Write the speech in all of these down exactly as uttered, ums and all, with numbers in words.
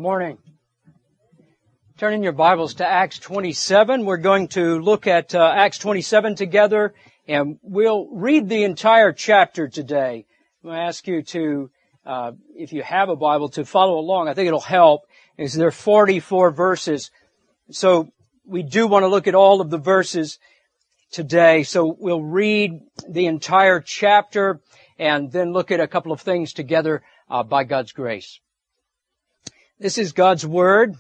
Good morning. Turn in your Bibles to Acts twenty-seven. We're going to look at uh, Acts twenty-seven together, and we'll read the entire chapter today. I'm going to ask you to, uh, if you have a Bible, to follow along. I think it'll help. Is there are forty-four verses, so we do want to look at all of the verses today. So we'll read the entire chapter and then look at a couple of things together uh, by God's grace. This is God's Word.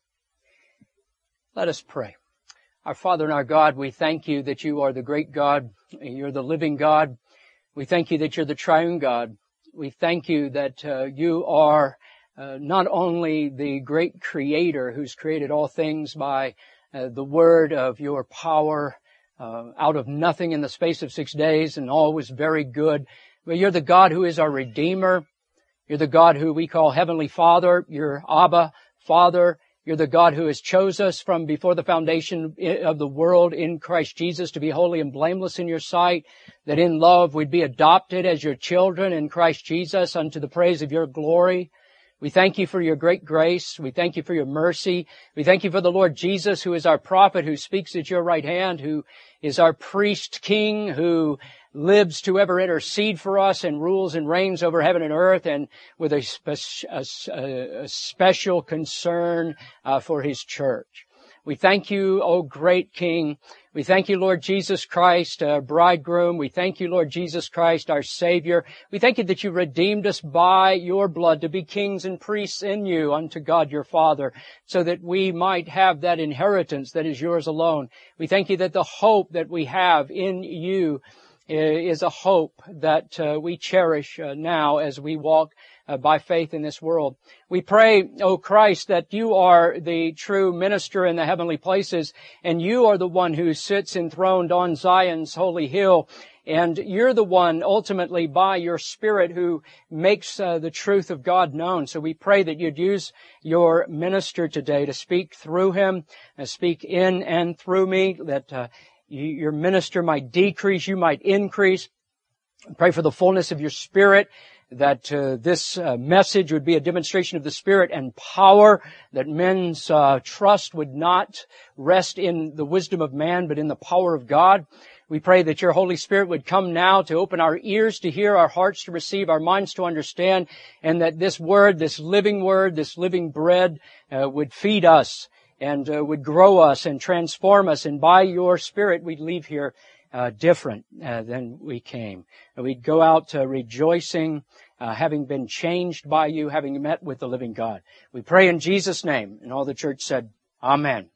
Let us pray. Our Father and our God, we thank you that you are the great God. You're the living God. We thank you that you're the triune God. We thank you that uh, you are uh, not only the great Creator who's created all things by uh, the word of your power uh, out of nothing in the space of six days and all was very good, but you're the God who is our Redeemer. You're the God who we call Heavenly Father. You're Abba, Father. You're the God who has chose us from before the foundation of the world in Christ Jesus to be holy and blameless in your sight, that in love we'd be adopted as your children in Christ Jesus unto the praise of your glory. We thank you for your great grace. We thank you for your mercy. We thank you for the Lord Jesus, who is our prophet, who speaks at your right hand, who is our priest king, who lives to ever intercede for us and rules and reigns over heaven and earth, and with a, spe- a, a special concern uh, for his church. We thank you, O great King. We thank you, Lord Jesus Christ, uh, bridegroom. We thank you, Lord Jesus Christ, our Savior. We thank you that you redeemed us by your blood to be kings and priests in you unto God your Father, so that we might have that inheritance that is yours alone. We thank you that the hope that we have in you is a hope that uh, we cherish uh, now as we walk uh, by faith in this world. We pray, O Christ, that you are the true minister in the heavenly places, and you are the one who sits enthroned on Zion's holy hill, and you're the one ultimately by your Spirit who makes uh, the truth of God known. So we pray that you'd use your minister today to speak through him, uh, speak in and through me, that uh, your minister might decrease, you might increase. Pray for the fullness of your Spirit, that uh, this uh, message would be a demonstration of the Spirit and power, that men's uh, trust would not rest in the wisdom of man, but in the power of God. We pray that your Holy Spirit would come now to open our ears to hear, our hearts to receive, our minds to understand, and that this word, this living word, this living bread uh, would feed us and uh, would grow us and transform us, and by your Spirit we'd leave here uh, different uh, than we came. And we'd go out uh, rejoicing, uh, having been changed by you, having met with the living God. We pray in Jesus' name, and all the church said, Amen.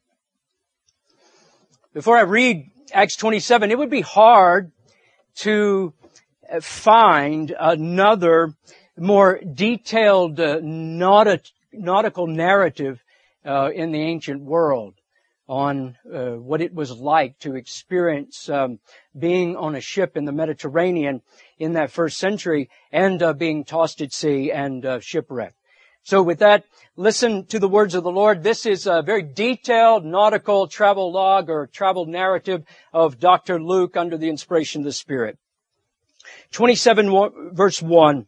Before I read Acts twenty-seven, it would be hard to find another more detailed uh, nautic- nautical narrative Uh, in the ancient world on uh, what it was like to experience um, being on a ship in the Mediterranean in that first century and uh, being tossed at sea and uh, shipwrecked. So with that, listen to the words of the Lord. This is a very detailed nautical travel log or travel narrative of Doctor Luke under the inspiration of the Spirit. twenty-seven verse one.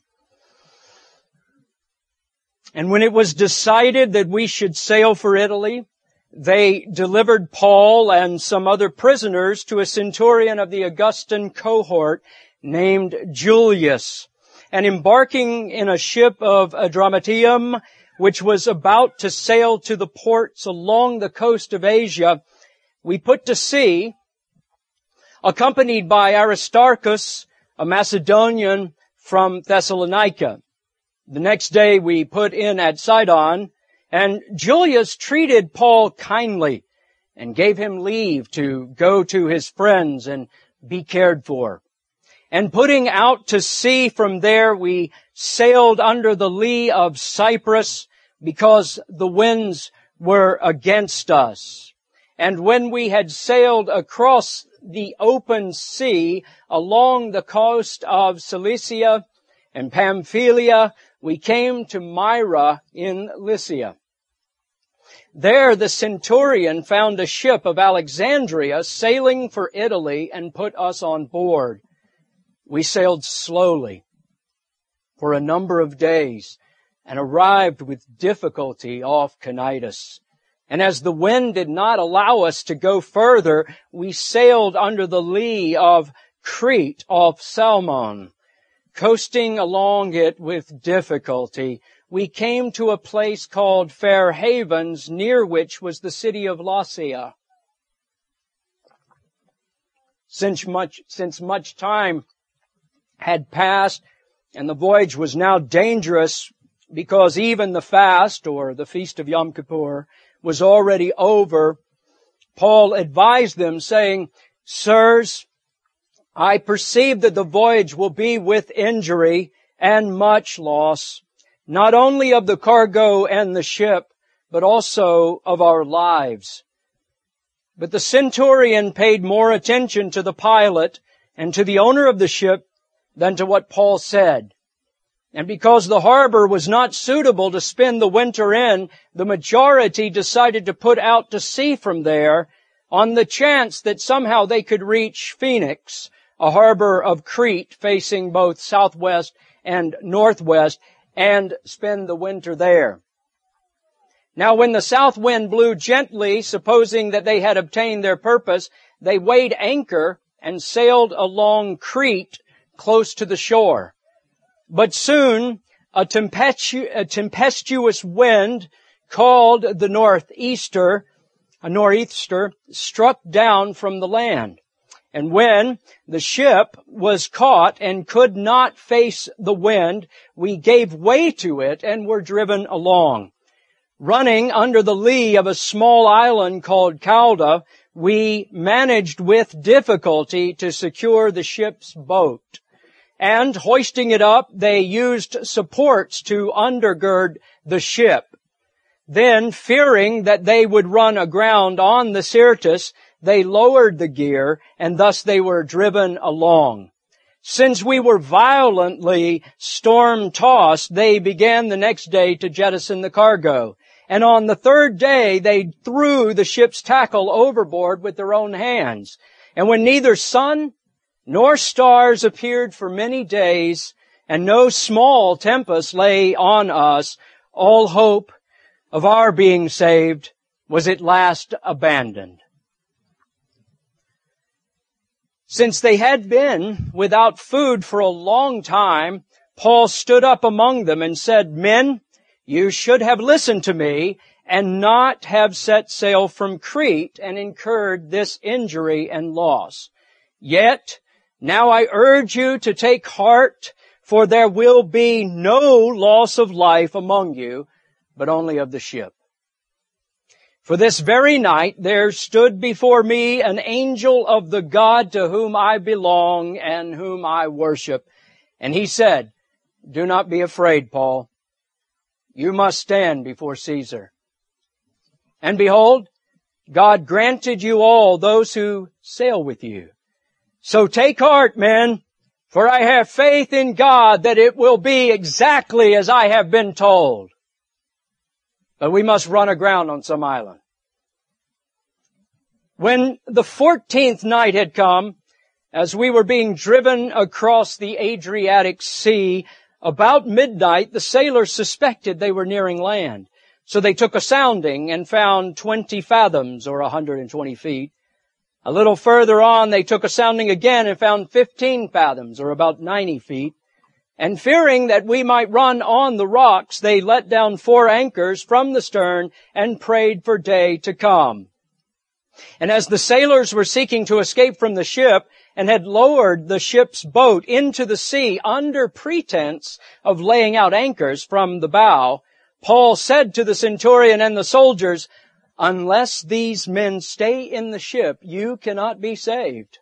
And when it was decided that we should sail for Italy, they delivered Paul and some other prisoners to a centurion of the Augustan cohort named Julius. And embarking in a ship of Adramyttium, which was about to sail to the ports along the coast of Asia, we put to sea, accompanied by Aristarchus, a Macedonian from Thessalonica. The next day we put in at Sidon, and Julius treated Paul kindly and gave him leave to go to his friends and be cared for. And putting out to sea from there, we sailed under the lee of Cyprus because the winds were against us. And when we had sailed across the open sea along the coast of Cilicia and Pamphylia, we came to Myra in Lycia. There the centurion found a ship of Alexandria sailing for Italy and put us on board. We sailed slowly for a number of days and arrived with difficulty off Cnidus. And as the wind did not allow us to go further, we sailed under the lee of Crete off Salmon. Coasting along it with difficulty, we came to a place called Fair Havens, near which was the city of Lasea. Since much, since much time had passed, and the voyage was now dangerous, because even the fast, or the feast of Yom Kippur, was already over, Paul advised them, saying, "Sirs, I perceive that the voyage will be with injury and much loss, not only of the cargo and the ship, but also of our lives." But the centurion paid more attention to the pilot and to the owner of the ship than to what Paul said. And because the harbor was not suitable to spend the winter in, the majority decided to put out to sea from there on the chance that somehow they could reach Phoenix, a harbor of Crete facing both southwest and northwest, and spend the winter there. Now when the south wind blew gently, supposing that they had obtained their purpose, they weighed anchor and sailed along Crete close to the shore. But soon a, tempestu- a tempestuous wind called the northeaster, a nor'easter, struck down from the land. And when the ship was caught and could not face the wind, we gave way to it and were driven along. Running under the lee of a small island called Cauda, we managed with difficulty to secure the ship's boat. And hoisting it up, they used supports to undergird the ship. Then, fearing that they would run aground on the Syrtis, they lowered the gear, and thus they were driven along. Since we were violently storm-tossed, they began the next day to jettison the cargo. And on the third day, they threw the ship's tackle overboard with their own hands. And when neither sun nor stars appeared for many days, and no small tempest lay on us, all hope of our being saved was at last abandoned. Since they had been without food for a long time, Paul stood up among them and said, "Men, you should have listened to me and not have set sail from Crete and incurred this injury and loss. Yet, now I urge you to take heart, for there will be no loss of life among you, but only of the ship. For this very night there stood before me an angel of the God to whom I belong and whom I worship. And he said, 'Do not be afraid, Paul. You must stand before Caesar. And behold, God granted you all those who sail with you. So take heart, men, for I have faith in God that it will be exactly as I have been told. But we must run aground on some island.' When the fourteenth night had come, as we were being driven across the Adriatic Sea, about midnight the sailors suspected they were nearing land. So they took a sounding and found twenty fathoms, or one hundred twenty feet. A little further on, they took a sounding again and found fifteen fathoms, or about ninety feet. And fearing that we might run on the rocks, they let down four anchors from the stern and prayed for day to come. And as the sailors were seeking to escape from the ship and had lowered the ship's boat into the sea under pretense of laying out anchors from the bow, Paul said to the centurion and the soldiers, 'Unless these men stay in the ship, you cannot be saved.'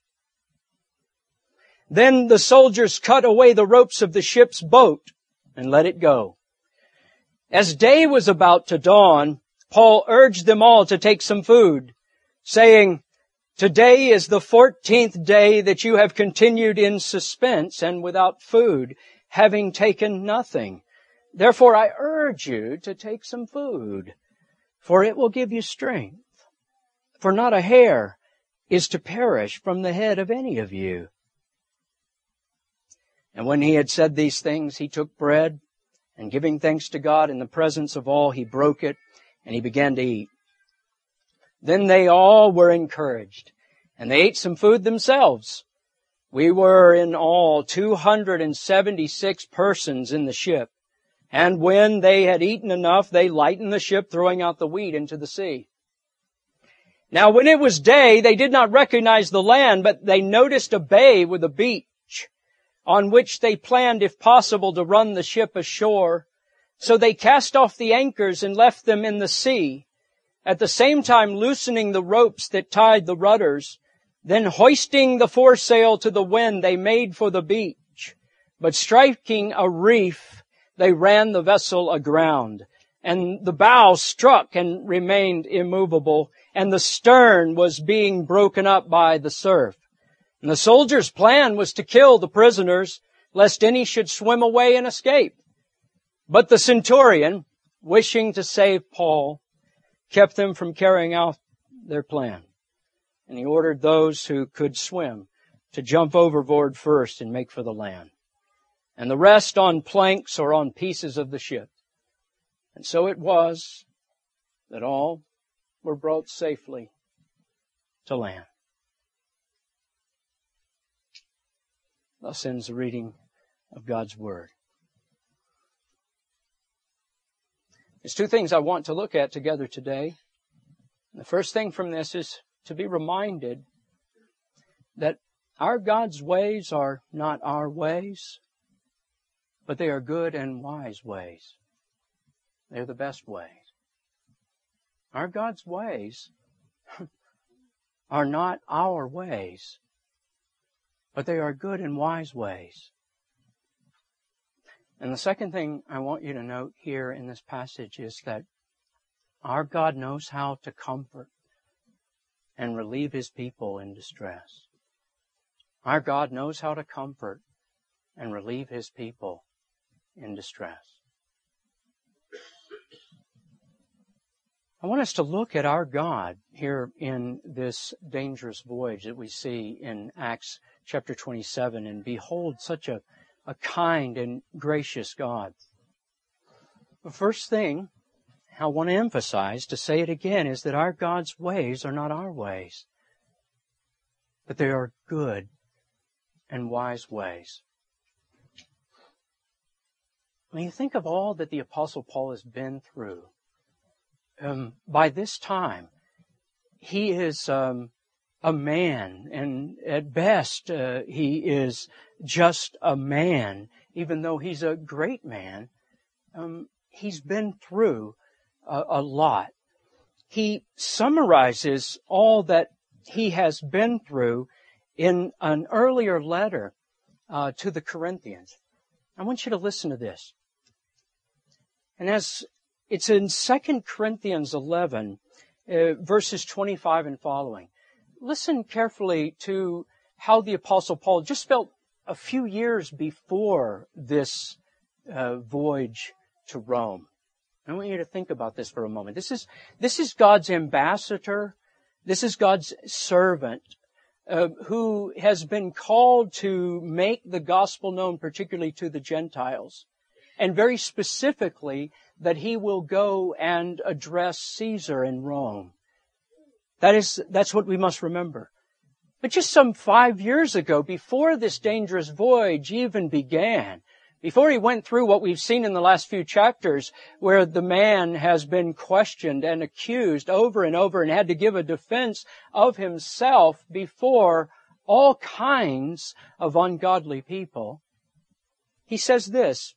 Then the soldiers cut away the ropes of the ship's boat and let it go. As day was about to dawn, Paul urged them all to take some food, saying, 'Today is the fourteenth day that you have continued in suspense and without food, having taken nothing. Therefore I urge you to take some food, for it will give you strength. For not a hair is to perish from the head of any of you.' And when he had said these things, he took bread, And giving thanks to God in the presence of all, he broke it and he began to eat. Then they all were encouraged, and they ate some food themselves. We were in all two hundred seventy-six persons in the ship. And when they had eaten enough, they lightened the ship, throwing out the wheat into the sea. Now when it was day, they did not recognize the land, but they noticed a bay with a beach, on which they planned, if possible, to run the ship ashore. So they cast off the anchors and left them in the sea, at the same time loosening the ropes that tied the rudders. Then hoisting the foresail to the wind, they made for the beach. But striking a reef, they ran the vessel aground. And the bow struck and remained immovable, and the stern was being broken up by the surf. And the soldiers' plan was to kill the prisoners, lest any should swim away and escape. But the centurion, wishing to save Paul, kept them from carrying out their plan. And he ordered those who could swim to jump overboard first and make for the land, and the rest on planks or on pieces of the ship. And so it was that all were brought safely to land. Thus ends the reading of God's Word. There's two things I want to look at together today. The first thing from this is to be reminded that our God's ways are not our ways, but they are good and wise ways. They're the best ways. Our God's ways are not our ways, but they are good and wise ways. And the second thing I want you to note here in this passage is that our God knows how to comfort and relieve His people in distress. Our God knows how to comfort and relieve His people in distress. I want us to look at our God here in this dangerous voyage that we see in Acts chapter twenty-seven, and behold such a, a kind and gracious God. The first thing I want to emphasize, to say it again, is that our God's ways are not our ways, but they are good and wise ways. When you think of all that the Apostle Paul has been through, um, by this time, he is um, a man, and at best, uh, he is just a man, even though he's a great man. Um, he's been through a, a lot. He summarizes all that he has been through in an earlier letter uh, to the Corinthians. I want you to listen to this. And as it's in Second Corinthians eleven, uh, verses twenty-five and following. Listen carefully to how the Apostle Paul just felt a few years before this uh, voyage to Rome. I want you to think about this for a moment. This is, this is God's ambassador. This is God's servant uh, who has been called to make the gospel known, particularly to the Gentiles. And very specifically, that he will go and address Caesar in Rome. That is, that's what we must remember. But just some five years ago, before this dangerous voyage even began, before he went through what we've seen in the last few chapters, where the man has been questioned and accused over and over and had to give a defense of himself before all kinds of ungodly people, he says this,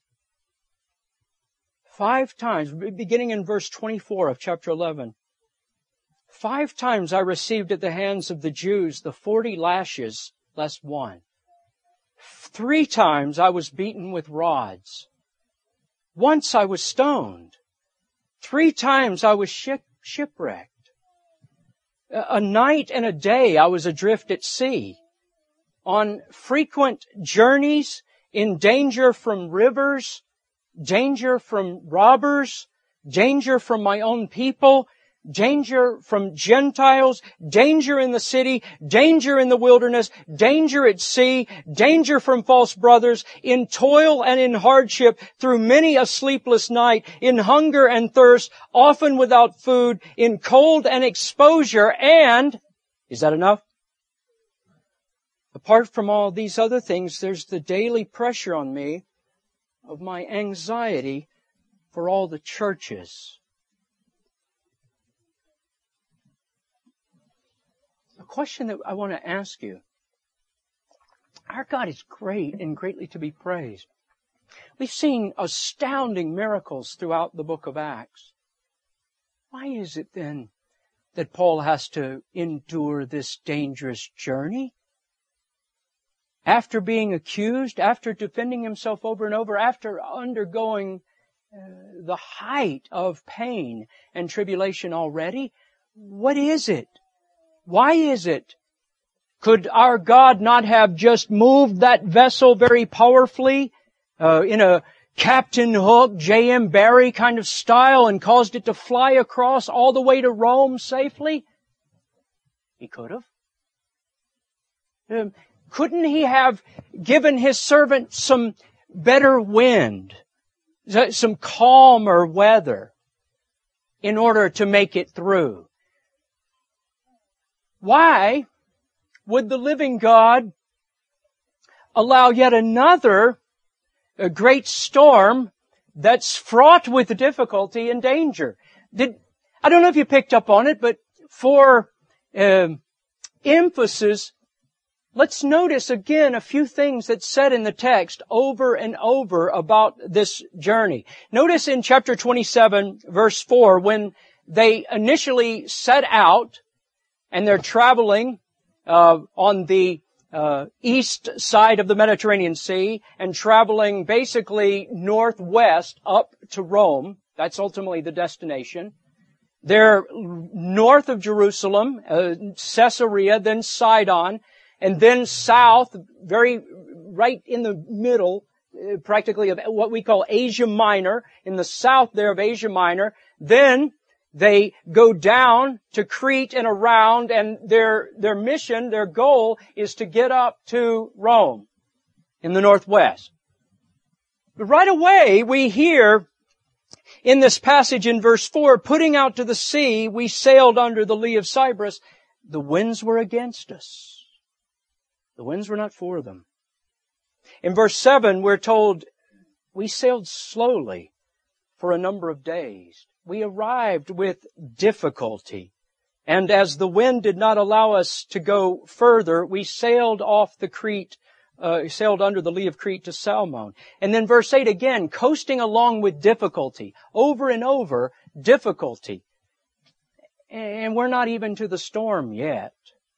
five times, beginning in verse twenty-four of chapter eleven, five times I received at the hands of the Jews the forty lashes less one. Three times I was beaten with rods. Once I was stoned. Three times I was ship, shipwrecked. A night and a day I was adrift at sea. On frequent journeys, in danger from rivers, danger from robbers, danger from my own people, danger from Gentiles, danger in the city, danger in the wilderness, danger at sea, danger from false brothers, in toil and in hardship, through many a sleepless night, in hunger and thirst, often without food, in cold and exposure, and, is that enough? Apart from all these other things, there's the daily pressure on me of my anxiety for all the churches. A question that I want to ask you. Our God is great and greatly to be praised. We've seen astounding miracles throughout the book of Acts. Why is it then that Paul has to endure this dangerous journey? After being accused, after defending himself over and over, after undergoing uh, the height of pain and tribulation already, what is it? Why is it? Could our God not have just moved that vessel very powerfully uh, in a Captain Hook, J M Barrie kind of style and caused it to fly across all the way to Rome safely? He could have. Um, Couldn't He have given His servant some better wind, some calmer weather in order to make it through? Why would the living God allow yet another a great storm that's fraught with difficulty and danger? Did, I don't know if you picked up on it, but for uh, emphasis, let's notice again a few things that's said in the text over and over about this journey. Notice in chapter twenty-seven, verse four, when they initially set out and they're traveling uh, on the uh, east side of the Mediterranean Sea and traveling basically northwest up to Rome. That's ultimately the destination. They're north of Jerusalem, uh, Caesarea, then Sidon, and then south, very right in the middle, uh, practically of what we call Asia Minor, in the south there of Asia Minor. Then they go down to Crete and around, and their their mission, their goal is to get up to Rome in the northwest. But right away we hear in this passage in verse four, putting out to the sea, we sailed under the lee of Cyprus. The winds were against us. The winds were not for them. In verse seven, we're told we sailed slowly for a number of days. We arrived with difficulty. And as the wind did not allow us to go further, we sailed off the Crete, uh, sailed under the lee of Crete to Salmon. And then verse eight again, coasting along with difficulty. Over and over, difficulty. And we're not even to the storm yet.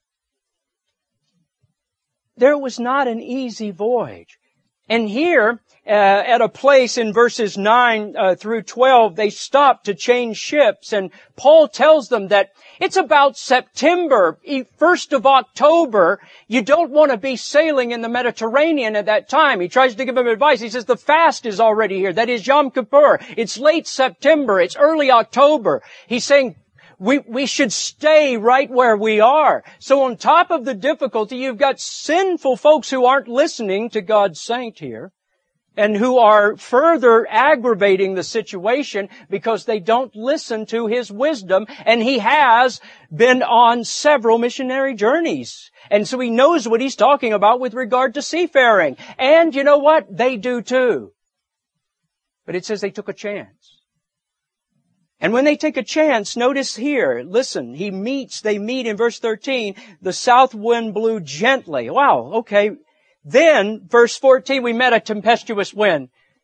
There was not an easy voyage. And here, uh, at a place in verses nine uh, through twelve, they stop to change ships. And Paul tells them that it's about September, first of October. You don't want to be sailing in the Mediterranean at that time. He tries to give them advice. He says the fast is already here. That is Yom Kippur. It's late September. It's early October. He's saying, We, we should stay right where we are. So on top of the difficulty, you've got sinful folks who aren't listening to God's saint here and who are further aggravating the situation because they don't listen to His wisdom. And He has been on several missionary journeys. And so He knows what He's talking about with regard to seafaring. And you know what? They do too. But it says they took a chance. And when they take a chance, notice here, listen, he meets, they meet in verse thirteen, the south wind blew gently. Wow, okay. Then, verse fourteen, we met a tempestuous wind.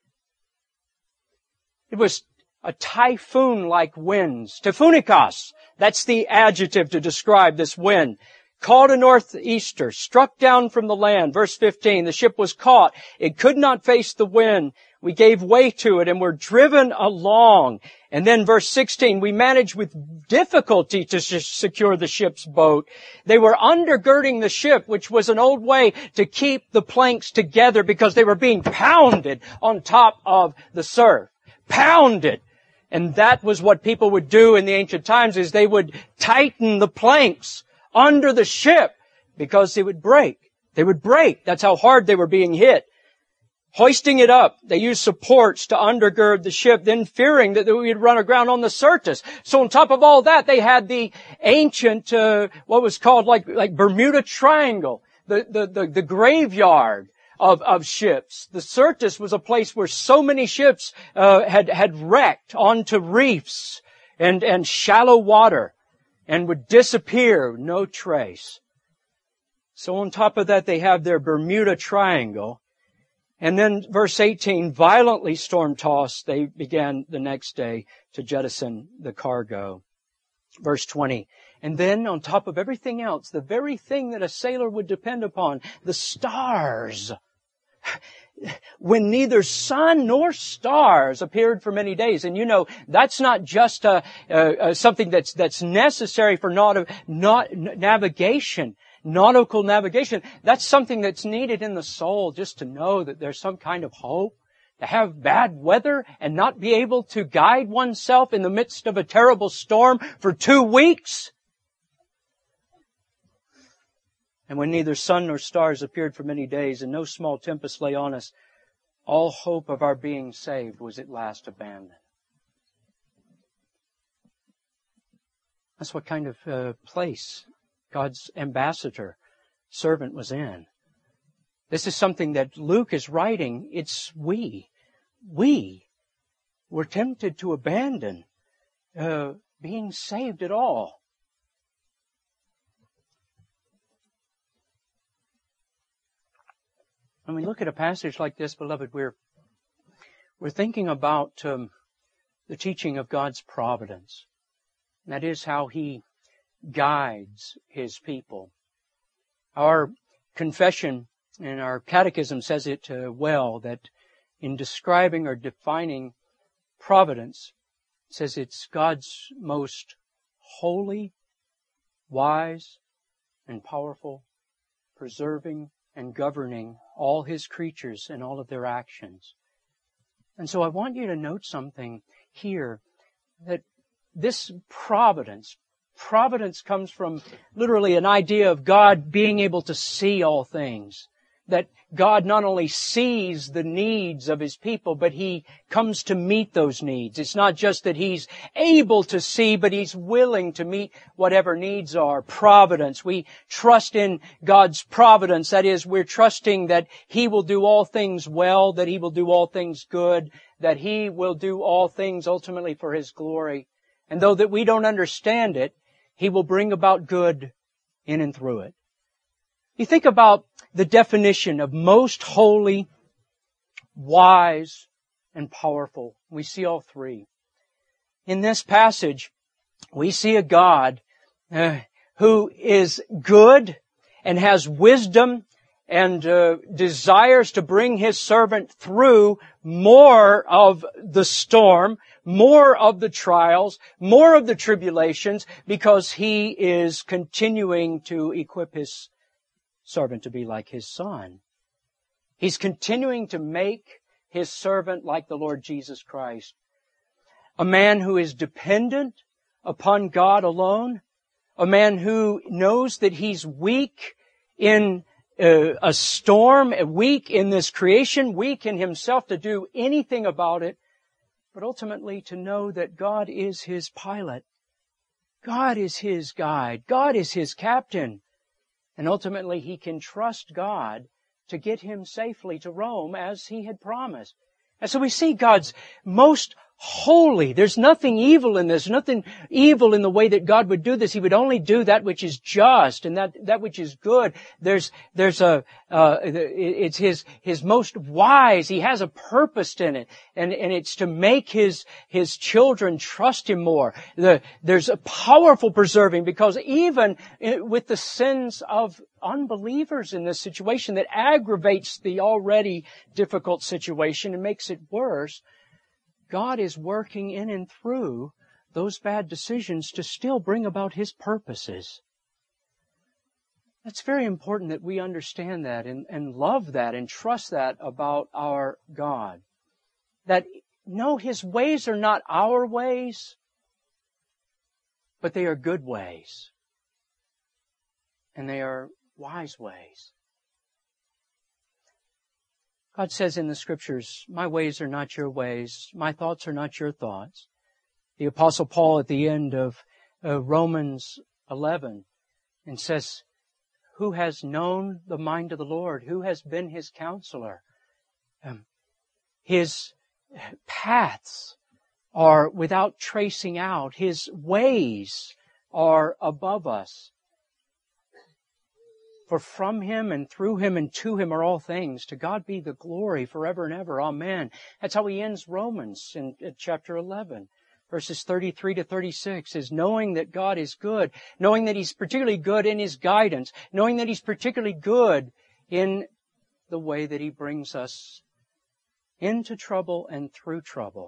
It was a typhoon-like winds. Typhonikos, that's the adjective to describe this wind. Called a northeaster, struck down from the land. Verse fifteen, the ship was caught. It could not face the wind. We gave way to it and were driven along. And then verse sixteen, we managed with difficulty to secure the ship's boat. They were undergirding the ship, which was an old way to keep the planks together because they were being pounded on top of the surf. Pounded. And that was what people would do in the ancient times, is they would tighten the planks under the ship because they would break. They would break. That's how hard they were being hit. Hoisting it up, they used supports to undergird the ship, then fearing that we would run aground on the Syrtis. So on top of all that, they had the ancient, uh, what was called like, like Bermuda Triangle, the, the, the, the graveyard of, of ships. The Syrtis was a place where so many ships, uh, had, had wrecked onto reefs and, and shallow water and would disappear, no trace. So on top of that, they have their Bermuda Triangle. And then verse eighteen, violently storm-tossed, they began the next day to jettison the cargo. Verse twenty, and then on top of everything else, the very thing that a sailor would depend upon, the stars. When neither sun nor stars appeared for many days. And you know, that's not just a, a, a something that's, that's necessary for not, not navigation. Nautical navigation, that's something that's needed in the soul, just to know that there's some kind of hope. To have bad weather and not be able to guide oneself in the midst of a terrible storm for two weeks. And when neither sun nor stars appeared for many days, and no small tempest lay on us, all hope of our being saved was at last abandoned. That's what kind of uh, place God's ambassador, servant was in. This is something that Luke is writing. It's we. We were tempted to abandon uh, being saved at all. When we look at a passage like this, beloved, we're, we're thinking about um, the teaching of God's providence. And that is how He guides His people. Our confession and our catechism says it uh, well, that in describing or defining providence, it says it's God's most holy, wise, and powerful, preserving and governing all His creatures and all of their actions. And so I want you to note something here, that this providence, Providence comes from literally an idea of God being able to see all things. That God not only sees the needs of His people, but He comes to meet those needs. It's not just that He's able to see, but He's willing to meet whatever needs are. Providence. We trust in God's providence. That is, we're trusting that He will do all things well, that He will do all things good, that He will do all things ultimately for His glory. And though that we don't understand it, He will bring about good in and through it. You think about the definition of most holy, wise, and powerful. We see all three. In this passage, we see a God uh, who is good and has wisdom and uh, desires to bring His servant through more of the storm, more of the trials, more of the tribulations, because He is continuing to equip His servant to be like His Son. He's continuing to make His servant like the Lord Jesus Christ. A man who is dependent upon God alone. A man who knows that he's weak in uh, a storm, weak in this creation, weak in himself to do anything about it, but ultimately to know that God is his pilot. God is his guide. God is his captain. And ultimately he can trust God to get him safely to Rome as He had promised. And so we see God's most holy. There's nothing evil in this, nothing evil in the way that God would do this. He would only do that which is just and that, that which is good. There's, there's a, uh, it's His, His most wise. He has a purpose in it. And, and it's to make His, His children trust Him more. The, there's a powerful preserving, because even with the sins of unbelievers in this situation that aggravates the already difficult situation and makes it worse, God is working in and through those bad decisions to still bring about His purposes. It's very important that we understand that and, and love that and trust that about our God. That no, His ways are not our ways, but they are good ways. And they are wise ways. God says in the Scriptures, my ways are not your ways, my thoughts are not your thoughts. The Apostle Paul at the end of uh, Romans eleven and says, who has known the mind of the Lord? Who has been His counselor? Um, his paths are without tracing out. His ways are above us. For from Him and through Him and to Him are all things. To God be the glory forever and ever. Amen. That's how he ends Romans in, in chapter eleven. Verses thirty-three to thirty-six is knowing that God is good, knowing that He's particularly good in His guidance, knowing that He's particularly good in the way that He brings us into trouble and through trouble.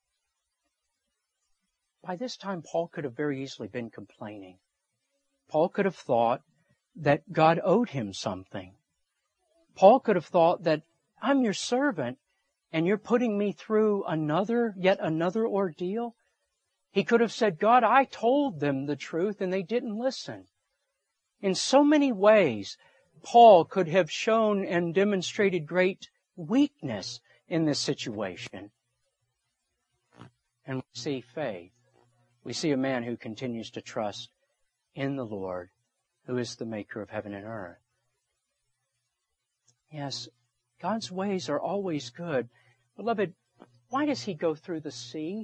By this time, Paul could have very easily been complaining. Paul could have thought that God owed him something. Paul could have thought that I'm your servant and you're putting me through another, yet another ordeal. He could have said, God, I told them the truth and they didn't listen. In so many ways, Paul could have shown and demonstrated great weakness in this situation. And we see faith. We see a man who continues to trust in the Lord, who is the maker of heaven and earth. Yes, God's ways are always good. Beloved, why does He go through the sea?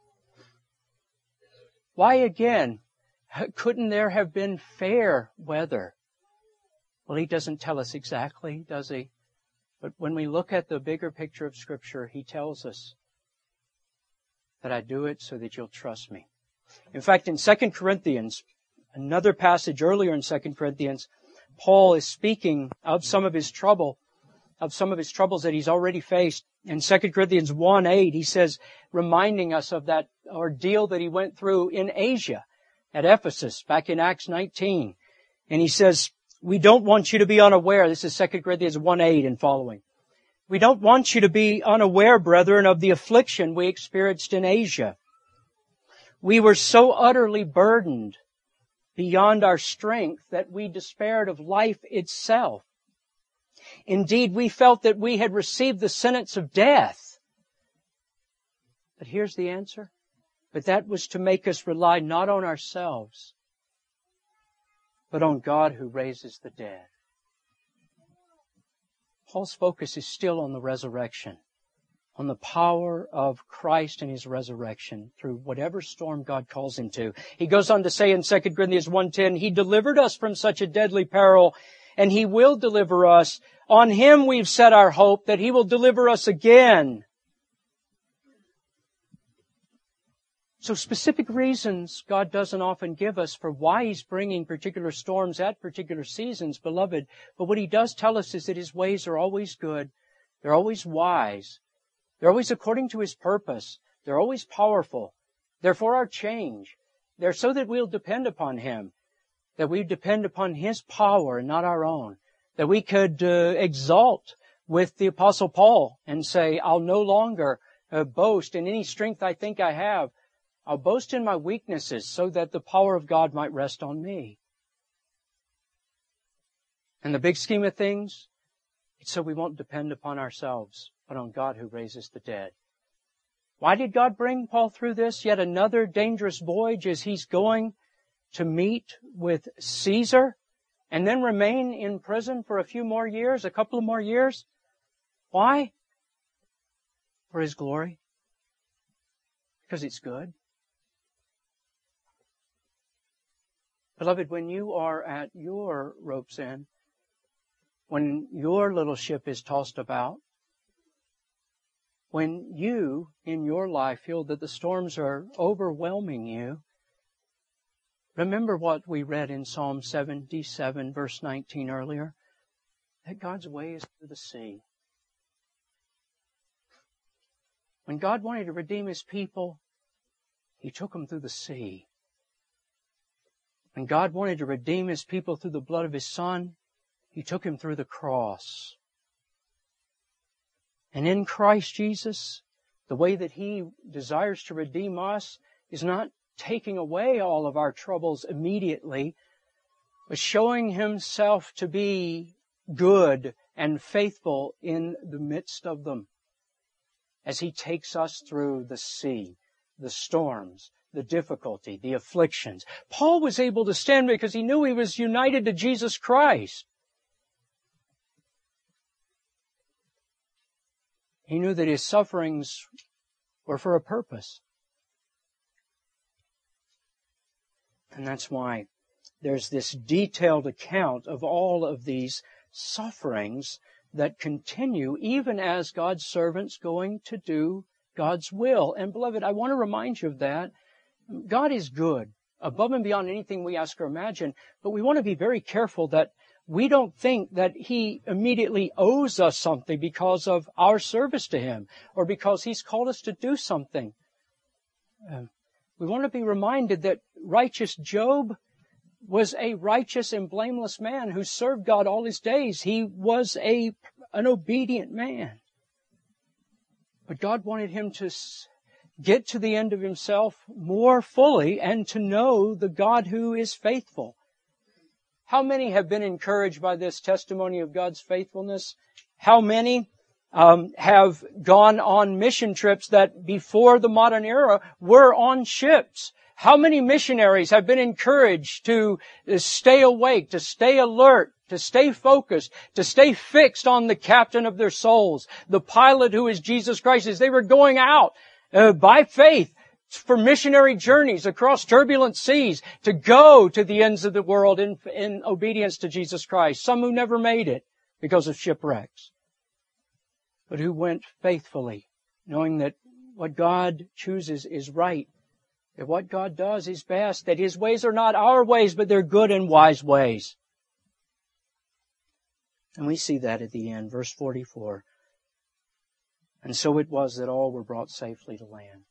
Why again? Couldn't there have been fair weather? Well, He doesn't tell us exactly, does He? But when we look at the bigger picture of Scripture, He tells us that I do it so that you'll trust me. In fact, in Second Corinthians, another passage earlier in Second Corinthians, Paul is speaking of some of his trouble, of some of his troubles that he's already faced. In Second Corinthians one eight, he says, reminding us of that ordeal that he went through in Asia, at Ephesus, back in Acts nineteen. And he says, we don't want you to be unaware. This is Second Corinthians one eight and following. We don't want you to be unaware, brethren, of the affliction we experienced in Asia. We were so utterly burdened beyond our strength that we despaired of life itself. Indeed, we felt that we had received the sentence of death. But here's the answer. But that was to make us rely not on ourselves, but on God who raises the dead. Paul's focus is still on the resurrection, on the power of Christ and His resurrection through whatever storm God calls him to. He goes on to say in Second Corinthians one ten, He delivered us from such a deadly peril, and He will deliver us. On Him we've set our hope that He will deliver us again. So specific reasons God doesn't often give us for why He's bringing particular storms at particular seasons, beloved. But what He does tell us is that His ways are always good. They're always wise. They're always according to His purpose. They're always powerful. They're for our change. They're so that we'll depend upon Him. That we depend upon His power and not our own. That we could uh, exalt with the Apostle Paul and say, I'll no longer uh, boast in any strength I think I have. I'll boast in my weaknesses so that the power of God might rest on me. In the big scheme of things, it's so we won't depend upon ourselves, but on God who raises the dead. Why did God bring Paul through this? Yet another dangerous voyage as he's going to meet with Caesar and then remain in prison for a few more years, a couple of more years. Why? For His glory. Because it's good. Beloved, when you are at your rope's end, when your little ship is tossed about, when you, in your life, feel that the storms are overwhelming you, remember what we read in Psalm seventy-seven, verse nineteen earlier, that God's way is through the sea. When God wanted to redeem His people, He took them through the sea. When God wanted to redeem His people through the blood of His Son, He took Him through the cross. And in Christ Jesus, The way that He desires to redeem us is not taking away all of our troubles immediately, but showing Himself to be good and faithful in the midst of them as He takes us through the sea, the storms, the difficulty, the afflictions. Paul was able to stand because he knew he was united to Jesus Christ. He knew that his sufferings were for a purpose. And that's why there's this detailed account of all of these sufferings that continue even as God's servants going to do God's will. And beloved, I want to remind you of that. God is good, above and beyond anything we ask or imagine, but we want to be very careful that we don't think that He immediately owes us something because of our service to Him or because He's called us to do something. Uh, we want to be reminded that righteous Job was a righteous and blameless man who served God all his days. He was a an obedient man. But God wanted him to get to the end of himself more fully and to know the God who is faithful. How many have been encouraged by this testimony of God's faithfulness? How many um, have gone on mission trips that before the modern era were on ships? How many missionaries have been encouraged to stay awake, to stay alert, to stay focused, to stay fixed on the captain of their souls, the pilot who is Jesus Christ, as they were going out uh, by faith for missionary journeys across turbulent seas to go to the ends of the world in, in obedience to Jesus Christ. Some who never made it because of shipwrecks, but who went faithfully, knowing that what God chooses is right, that what God does is best, that His ways are not our ways, but they're good and wise ways. And we see that at the end, verse forty-four. And so it was that all were brought safely to land.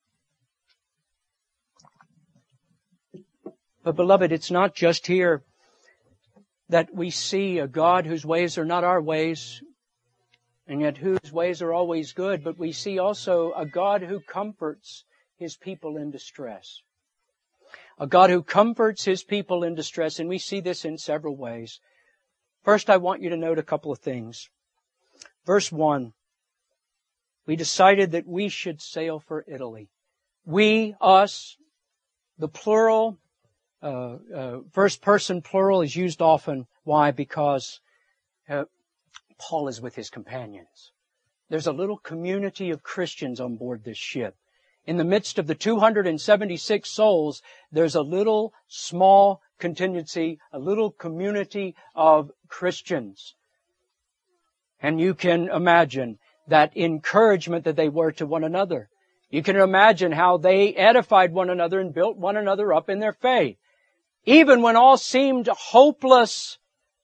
But beloved, it's not just here that we see a God whose ways are not our ways, and yet whose ways are always good, but we see also a God who comforts His people in distress. A God who comforts His people in distress, and we see this in several ways. First, I want you to note a couple of things. Verse one, we decided that we should sail for Italy. We, us, the plural, uh, uh, first person plural is used often. Why? Because uh, Paul is with his companions. There's a little community of Christians on board this ship. In the midst of the two hundred seventy-six souls, there's a little small contingency, a little community of Christians. And you can imagine that encouragement that they were to one another. You can imagine how they edified one another and built one another up in their faith. Even when all seemed hopeless,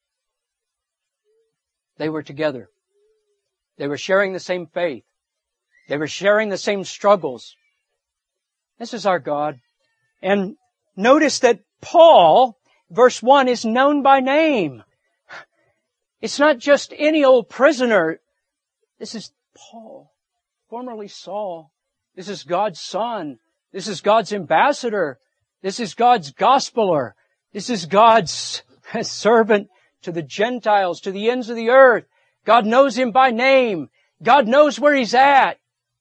they were together. They were sharing the same faith. They were sharing the same struggles. This is our God. And notice that Paul, verse one, is known by name. It's not just any old prisoner. This is Paul, formerly Saul. This is God's son. This is God's ambassador. This is God's gospeler. This is God's servant to the Gentiles, to the ends of the earth. God knows him by name. God knows where he's at.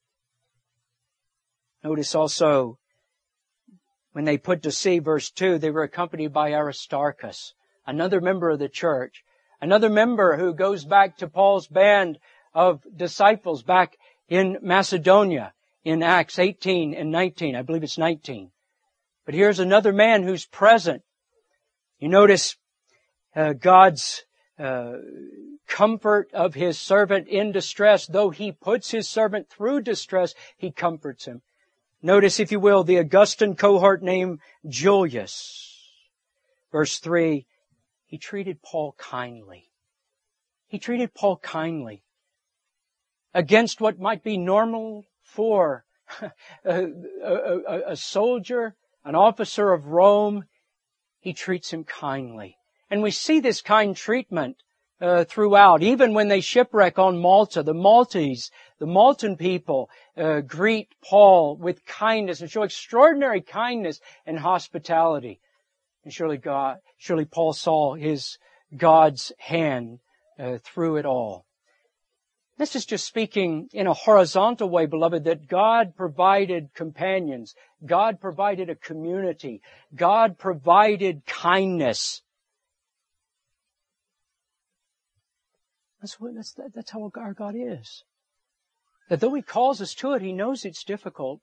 Notice also, when they put to sea, verse two, they were accompanied by Aristarchus, another member of the church, another member who goes back to Paul's band of disciples back in Macedonia in Acts eighteen and nineteen. I believe it's nineteen. But here's another man who's present. You notice uh, God's uh, comfort of His servant in distress. Though He puts His servant through distress, He comforts him. Notice, if you will, the Augustan cohort named Julius. Verse three, he treated Paul kindly. He treated Paul kindly. Against what might be normal for a, a, a soldier, an officer of Rome, he treats him kindly. And we see this kind treatment uh, throughout. Even when they shipwreck on Malta, the Maltese, the Maltan people uh, greet Paul with kindness and show extraordinary kindness and hospitality. And surely God, surely Paul saw his God's hand uh, through it all. This is just speaking in a horizontal way, beloved, that God provided companions. God provided a community. God provided kindness. That's what, that's, that's how our God is. That though He calls us to it, He knows it's difficult.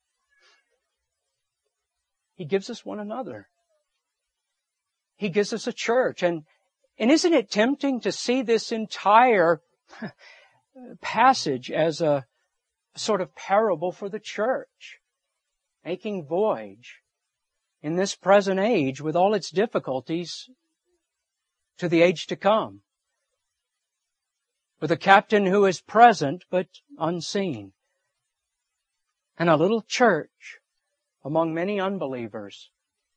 He gives us one another. He gives us a church. And, and isn't it tempting to see this entire passage as a sort of parable for the church, making voyage in this present age with all its difficulties to the age to come, with a captain who is present but unseen, and a little church among many unbelievers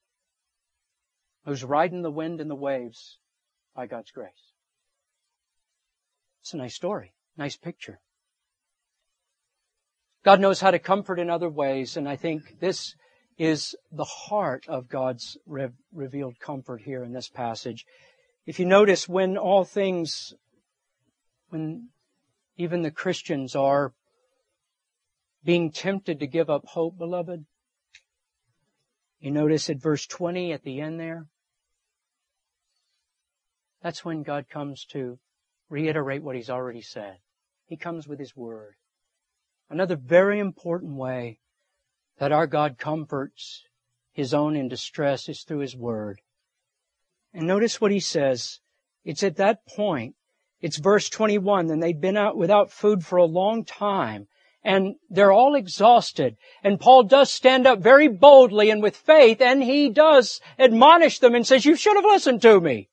who's riding the wind and the waves by God's grace. It's a nice story. Nice picture. God knows how to comfort in other ways, and I think this is the heart of God's re- revealed comfort here in this passage. If you notice, when all things, when even the Christians are being tempted to give up hope, beloved, you notice at verse twenty at the end there, that's when God comes to reiterate what He's already said. He comes with His Word. Another very important way that our God comforts His own in distress is through His Word. And notice what He says. It's at that point, it's verse twenty-one, and they've been out without food for a long time, and they're all exhausted. And Paul does stand up very boldly and with faith, and he does admonish them and says, "You should have listened to me."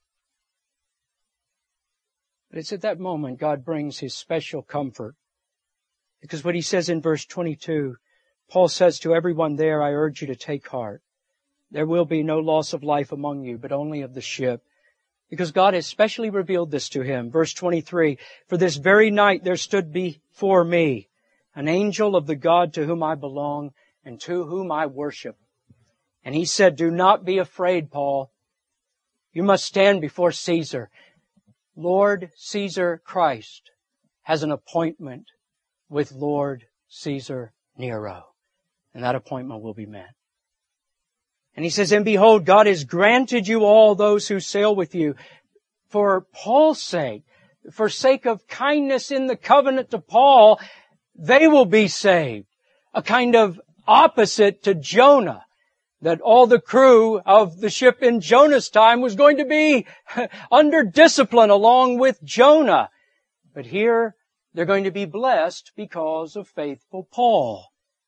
But it's at that moment God brings His special comfort. Because what He says in verse twenty-two, Paul says to everyone there, "I urge you to take heart. There will be no loss of life among you, but only of the ship." Because God has specially revealed this to him. Verse twenty-three, "For this very night there stood before me an angel of the God to whom I belong and to whom I worship. And he said, 'Do not be afraid, Paul. You must stand before Caesar. Lord Caesar Christ has an appointment with Lord Caesar Nero, and that appointment will be met.' And he says, 'And behold, God has granted you all those who sail with you.'" For Paul's sake, for sake of kindness in the covenant to Paul, they will be saved. A kind of opposite to Jonah, that all the crew of the ship in Jonah's time was going to be under discipline along with Jonah. But here, they're going to be blessed because of faithful Paul.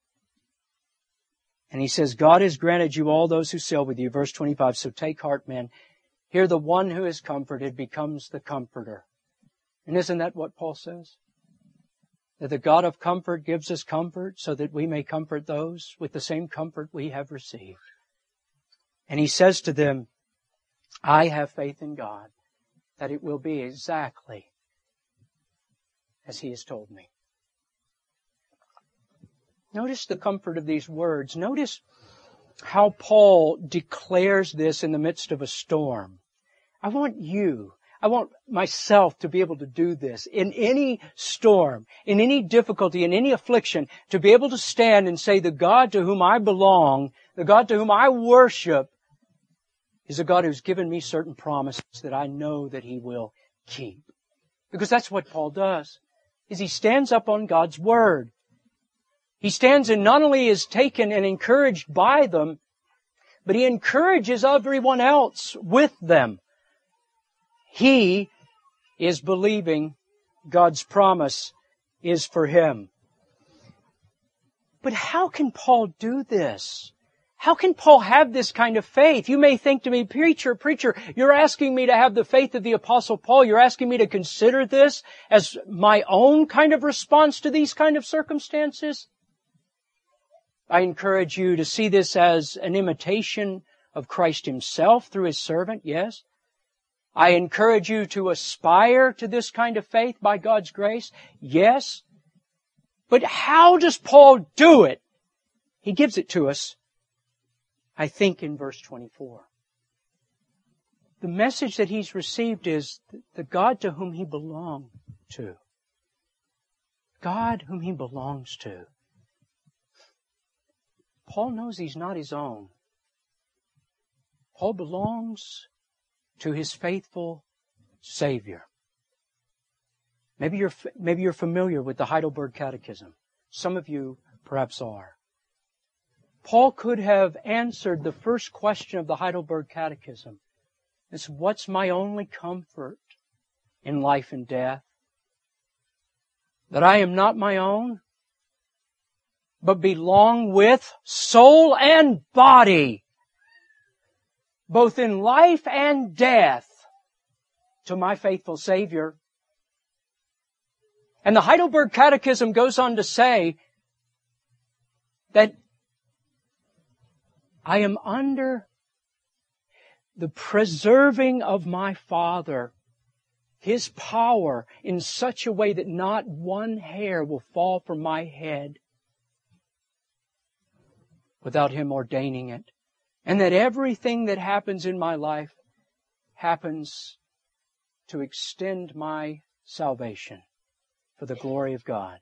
And he says, "God has granted you all those who sail with you." Verse twenty-five, "So take heart, men. Here the one who is comforted becomes the comforter." And isn't that what Paul says? That the God of comfort gives us comfort so that we may comfort those with the same comfort we have received. And he says to them, "I have faith in God that it will be exactly as He has told me." Notice the comfort of these words. Notice how Paul declares this in the midst of a storm. I want you, I want myself to be able to do this in any storm, in any difficulty, in any affliction, to be able to stand and say, the God to whom I belong, the God to whom I worship, is a God who's given me certain promises that I know that He will keep. Because that's what Paul does, is he stands up on God's Word. He stands and not only is taken and encouraged by them, but he encourages everyone else with them. He is believing God's promise is for him. But how can Paul do this? How can Paul have this kind of faith? You may think to me, preacher, preacher, you're asking me to have the faith of the Apostle Paul. You're asking me to consider this as my own kind of response to these kind of circumstances? I encourage you to see this as an imitation of Christ Himself through His servant, yes. I encourage you to aspire to this kind of faith by God's grace. Yes. But how does Paul do it? He gives it to us, I think, in verse twenty-four. The message that he's received is the God to whom he belonged to. God whom he belongs to. Paul knows he's not his own. Paul belongs to his faithful Savior. Maybe you're, maybe you're familiar with the Heidelberg Catechism. Some of you perhaps are. Paul could have answered the first question of the Heidelberg Catechism. It's, what's my only comfort in life and death? That I am not my own, but belong with soul and body, both in life and death, to my faithful Savior. And the Heidelberg Catechism goes on to say that I am under the preserving of my Father, His power, in such a way that not one hair will fall from my head without Him ordaining it. And that everything that happens in my life happens to extend my salvation for the glory of God.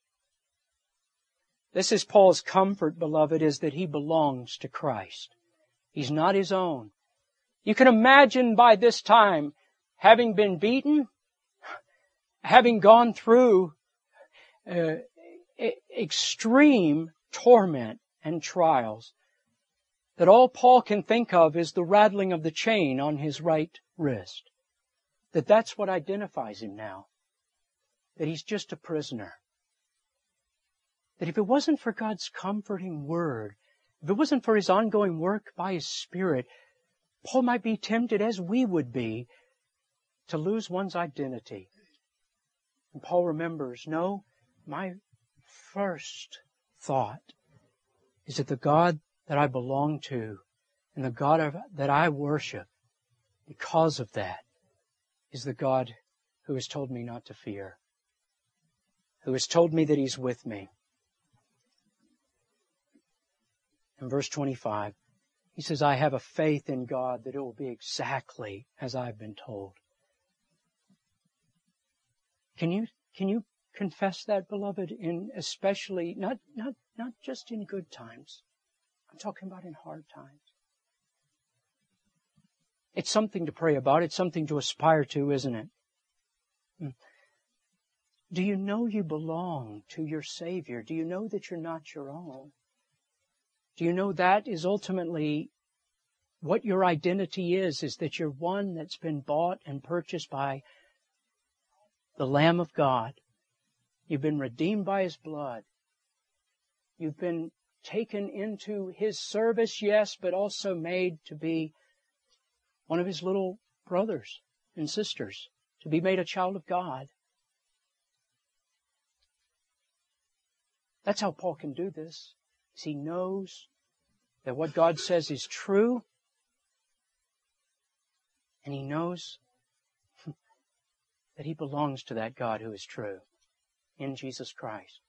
This is Paul's comfort, beloved, is that he belongs to Christ. He's not his own. You can imagine by this time, having been beaten, having gone through uh, extreme torment and trials, that all Paul can think of is the rattling of the chain on his right wrist. That that's what identifies him now. That he's just a prisoner. That if it wasn't for God's comforting Word, if it wasn't for His ongoing work by His Spirit, Paul might be tempted, as we would be, to lose one's identity. And Paul remembers, no, my first thought is that the God that I belong to and the God of, that I worship, because of that, is the God who has told me not to fear, who has told me that He's with me. In verse twenty-five, he says, I have a faith in God that it will be exactly as I've been told. Can you, can you confess that, beloved, in especially, not, not, not just in good times. I'm talking about in hard times. It's something to pray about. It's something to aspire to, isn't it? Do you know you belong to your Savior? Do you know that you're not your own? Do you know that is ultimately what your identity is, is that you're one that's been bought and purchased by the Lamb of God. You've been redeemed by His blood. You've been taken into His service, yes, but also made to be one of His little brothers and sisters, to be made a child of God. That's how Paul can do this. He knows that what God says is true, and he knows that he belongs to that God who is true in Jesus Christ.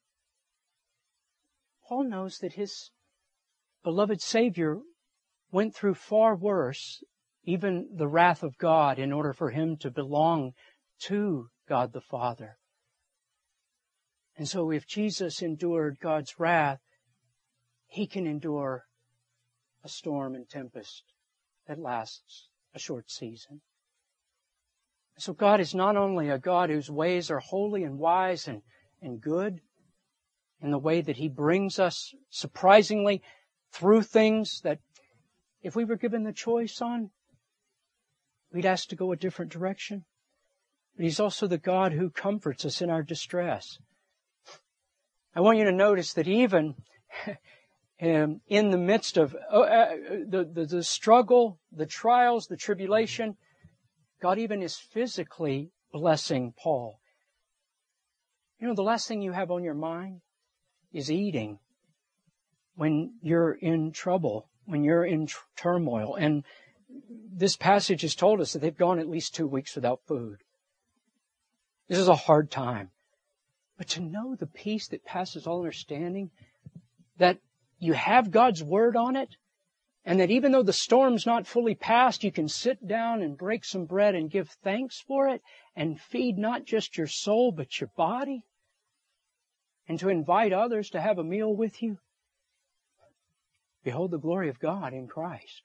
Paul knows that his beloved Savior went through far worse, even the wrath of God, in order for him to belong to God the Father. And so if Jesus endured God's wrath, He can endure a storm and tempest that lasts a short season. So God is not only a God whose ways are holy and wise and, and good in the way that He brings us surprisingly through things that if we were given the choice on, we'd ask to go a different direction. But He's also the God who comforts us in our distress. I want you to notice that even in the midst of uh, the, the, the struggle, the trials, the tribulation, God even is physically blessing Paul. You know, the last thing you have on your mind is eating when you're in trouble, when you're in tr- turmoil. And this passage has told us that they've gone at least two weeks without food. This is a hard time. But to know the peace that passes all understanding, that you have God's Word on it, and that even though the storm's not fully past, you can sit down and break some bread and give thanks for it and feed not just your soul but your body, and to invite others to have a meal with you. Behold the glory of God in Christ.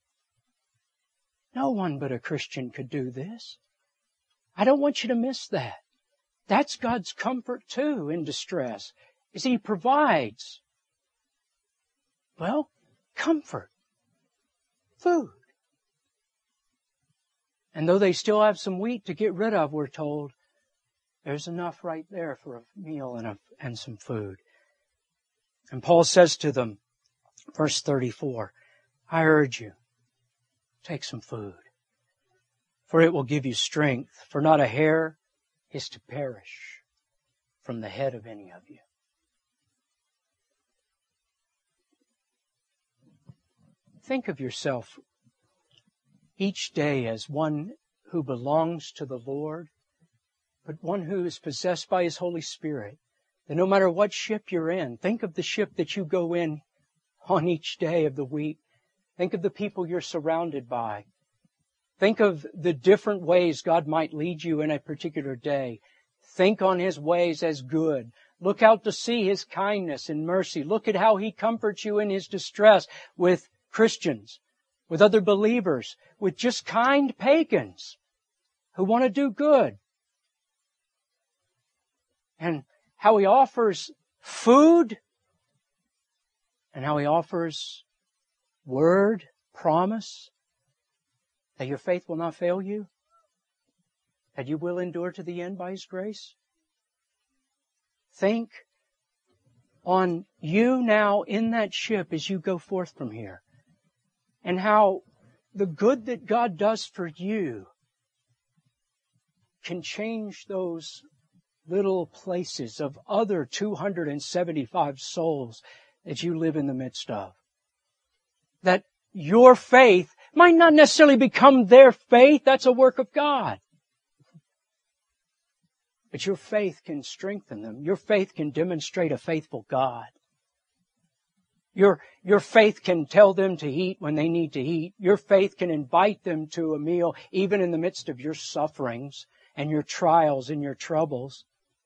No one but a Christian could do this. I don't want you to miss that. That's God's comfort too in distress, is He provides. Well, comfort. Food. And though they still have some wheat to get rid of, we're told, there's enough right there for a meal and, a, and some food. And Paul says to them, verse thirty-four, I urge you, take some food, for it will give you strength, for not a hair is to perish from the head of any of you. Think of yourself each day as one who belongs to the Lord, but one who is possessed by His Holy Spirit. That no matter what ship you're in, think of the ship that you go in on each day of the week. Think of the people you're surrounded by. Think of the different ways God might lead you in a particular day. Think on His ways as good. Look out to see His kindness and mercy. Look at how He comforts you in His distress with Christians, with other believers, with just kind pagans who want to do good. And how He offers food, and how He offers word, promise, that your faith will not fail you, that you will endure to the end by His grace. Think on you now in that ship as you go forth from here, and how the good that God does for you can change those little places of other two hundred seventy-five souls that you live in the midst of. That your faith might not necessarily become their faith. That's a work of God. But your faith can strengthen them. Your faith can demonstrate a faithful God. Your, your faith can tell them to eat when they need to eat. Your faith can invite them to a meal even in the midst of your sufferings and your trials and your troubles.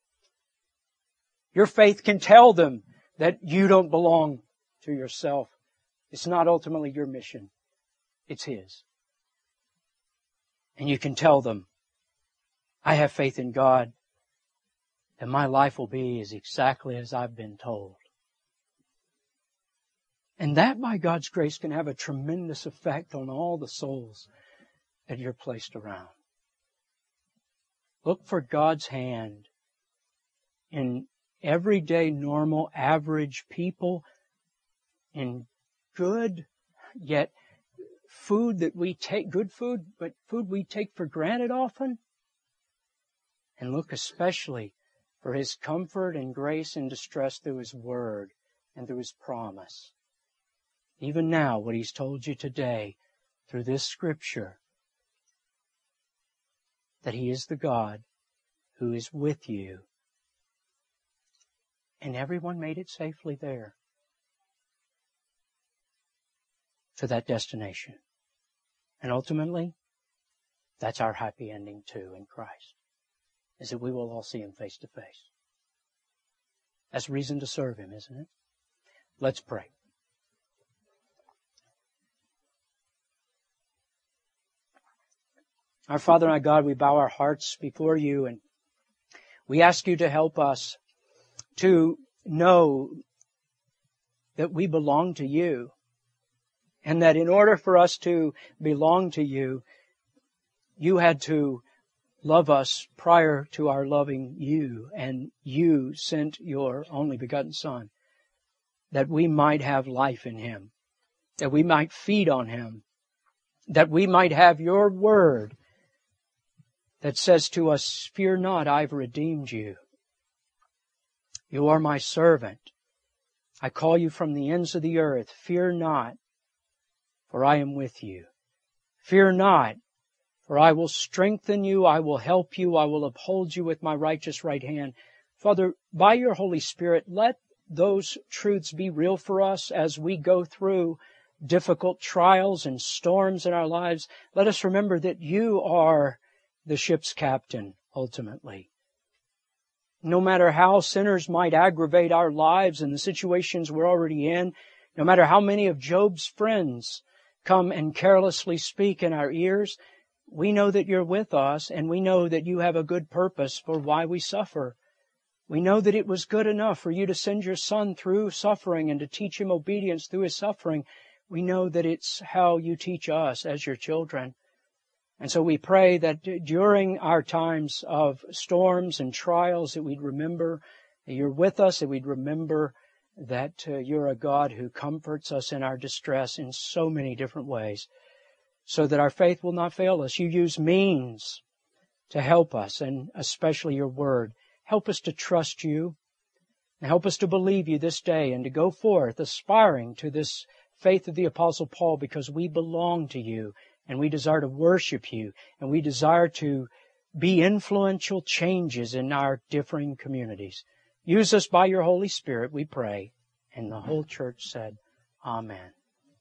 Your faith can tell them that you don't belong to yourself. It's not ultimately your mission. It's His. And you can tell them, I have faith in God, that my life will be as exactly as I've been told. And that, by God's grace, can have a tremendous effect on all the souls that you're placed around. Look for God's hand in everyday, normal, average people, in good, yet food that we take, good food, but food we take for granted often. And look especially for His comfort and grace in distress through His Word and through His promise. Even now, what He's told you today through this Scripture, that He is the God who is with you. And everyone made it safely there to that destination. And ultimately, that's our happy ending too in Christ, is that we will all see Him face to face. That's reason to serve Him, isn't it? Let's pray. Our Father and our God, we bow our hearts before You, and we ask You to help us to know that we belong to You, and that in order for us to belong to You, You had to love us prior to our loving You, and You sent Your only begotten Son, that we might have life in Him, that we might feed on Him, that we might have Your Word that says to us, fear not, I've redeemed you. You are my servant. I call you from the ends of the earth. Fear not, for I am with you. Fear not, for I will strengthen you, I will help you, I will uphold you with my righteous right hand. Father, by your Holy Spirit, let those truths be real for us as we go through difficult trials and storms in our lives. Let us remember that you are the ship's captain, ultimately. No matter how sinners might aggravate our lives and the situations we're already in, no matter how many of Job's friends come and carelessly speak in our ears, we know that you're with us, and we know that you have a good purpose for why we suffer. We know that it was good enough for you to send your Son through suffering and to teach him obedience through his suffering. We know that it's how you teach us as your children. And so we pray that during our times of storms and trials that we'd remember that you're with us, that we'd remember that uh, you're a God who comforts us in our distress in so many different ways, so that our faith will not fail us. You use means to help us, and especially your word. Help us to trust you, and help us to believe you this day and to go forth aspiring to this faith of the Apostle Paul, because we belong to you and we desire to worship you and we desire to be influential changes in our differing communities. Use us by your Holy Spirit, we pray. And the whole church said, Amen.